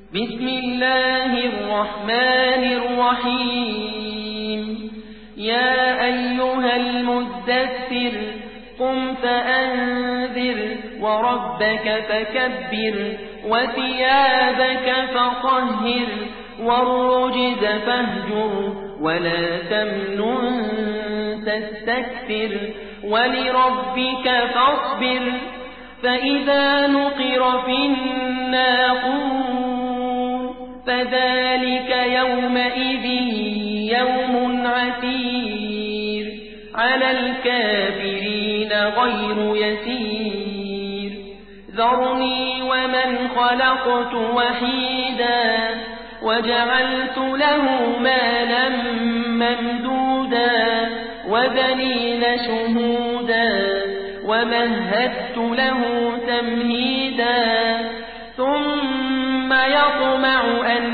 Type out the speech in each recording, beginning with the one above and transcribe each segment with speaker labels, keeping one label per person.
Speaker 1: بسم الله الرحمن الرحيم يا أيها المدثر قم فأنذر وربك فكبر وثيابك فطهر والرجز فاهجر ولا تمنن تستكثر ولربك فاصبر فإذا نقر في الناقور فذلك يومئذ يوم عسير على الكافرين غير يسير ذرني ومن خلقت وحيدا وجعلت له مالا ممدودا وبنين شهودا ومهدت له تمهيدا ثم يطمع أن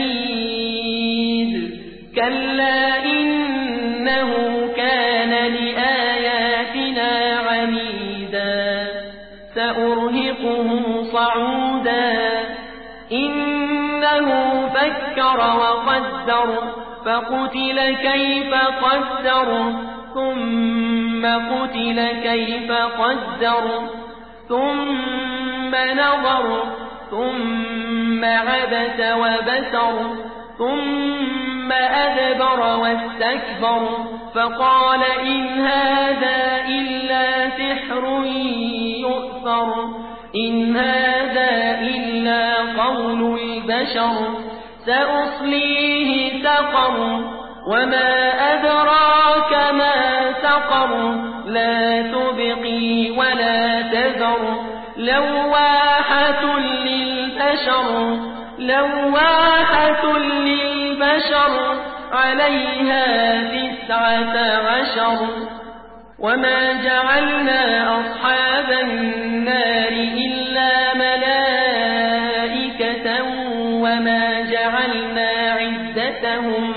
Speaker 1: أزيد كلا إنه كان لآياتنا عنيدا سأرهقه صعودا إنه فكر وقدر فقتل كيف قدر ثم قتل كيف قدر ثم نظر ثم عبس وبسر ثم أدبر واستكبر فقال إن هذا إلا سحر يؤثر إن هذا إلا قول البشر سأصليه سقر وما أدراك ما سقر لا تبقي ولا تذر لواحة للبشر لواحة للبشر عليها 19 وما جعلنا أصحاب النار إلا ملائكة وما جعلنا عدتهم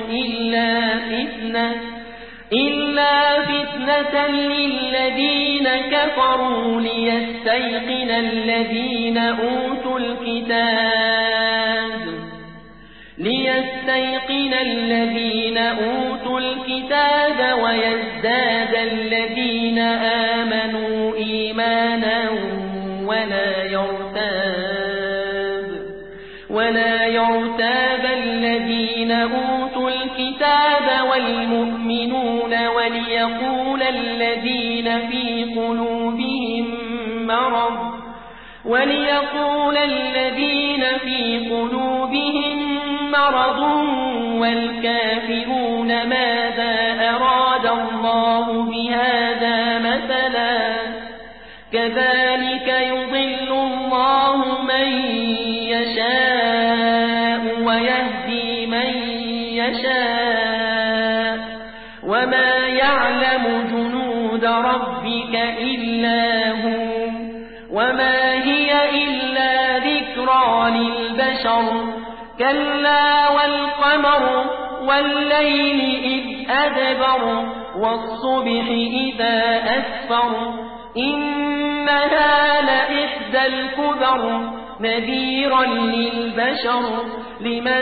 Speaker 1: إلا فتنة للذين كفروا ليستيقن الذين أوتوا الكتاب ويزداد الذين آمنوا إيمانا ولا يرتاب الذين أوتوا الكتاب والمؤمنون وليقول الذين في قلوبهم مرض والكافرون ماذا أراد الله بهذا مثلا كذلك يضل الله من يشاء ويهدي من يشاء وما يعلم جنود ربك إلا هو وما هي إلا ذكرى للبشر كلا والقمر والليل إذ أدبر والصبح إذا أسفر إنها لإحدى الكبر نذيرا للبشر لمن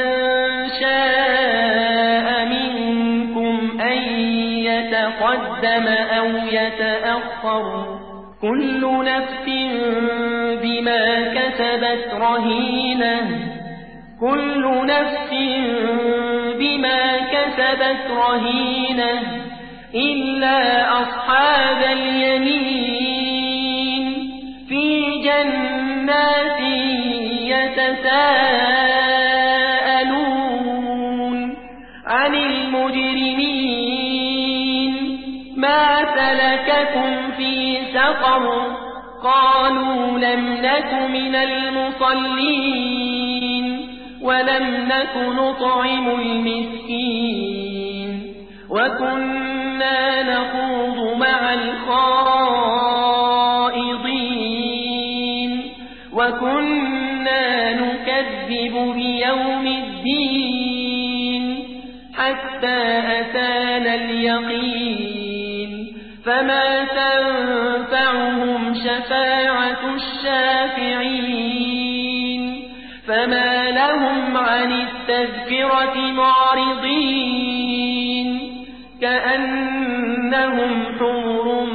Speaker 1: شاء منكم أن يتقدم أو يتأخر كل نفس بما كسبت رهينة إلا أصحاب اليمين في جنات يتساءلون عن المجرمين ما سلككم في سقر قالوا لم نك من المصلين ولم نك نطعم المسكين وكنا نخوض مع الخائضين وكنا نكذب بيوم الدين حتى أتانا اليقين فما تنفعهم شفاعة الشافعين فما لهم عن التذكرة معرضين كأنهم حمر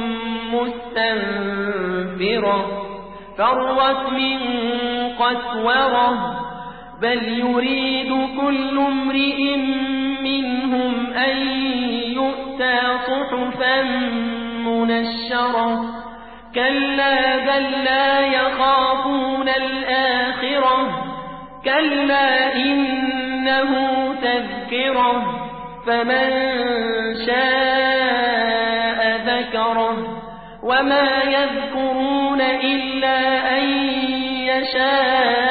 Speaker 1: مستنفرة فرت من قسورة بل يريد كل امرئ منهم أن يؤتى صحفا منشرة كلا بل لا يخافون الآخرة كلا إنه تذكرة فمن شاء ذكره وما يذكرون إلا أن يشاء